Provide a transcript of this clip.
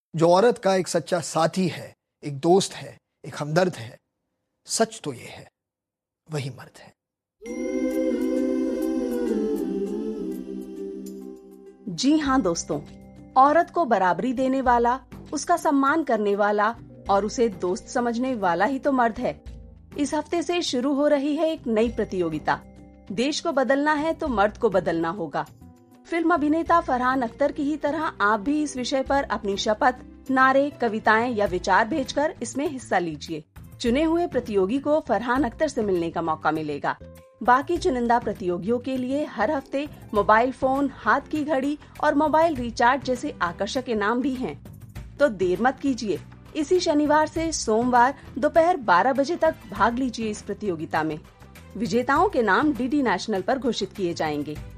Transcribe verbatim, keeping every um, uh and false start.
जो औरत का एक सच्चा साथी है, एक दोस्त है, एक हमदर्द है, सच तो ये है, वही मर्द है। जी हाँ दोस्तों, औरत को बराबरी देने वाला, उसका सम्मान करने वाला और उसे दोस्त समझने वाला ही तो मर्द है। इस हफ्ते से शुरू हो रही है एक नई प्रतियोगिता। देश को बदलना है तो मर्द को बदलना होगा। फिल्म अभिनेता फरहान अख्तर की ही तरह आप भी इस विषय पर अपनी शपथ, नारे, कविताएं या विचार भेजकर इसमें हिस्सा लीजिए। चुने हुए प्रतियोगी को फरहान अख्तर से मिलने का मौका मिलेगा। बाकी चुनिंदा प्रतियोगियों के लिए हर हफ्ते मोबाइल फोन, हाथ की घड़ी और मोबाइल रिचार्ज जैसे आकर्षक इनाम भी हैं। तो देर मत कीजिए, इसी शनिवार से सोमवार दोपहर बारह बजे तक भाग लीजिए इस प्रतियोगिता में। विजेताओं के नाम डीडी नेशनल पर घोषित किए जाएंगे।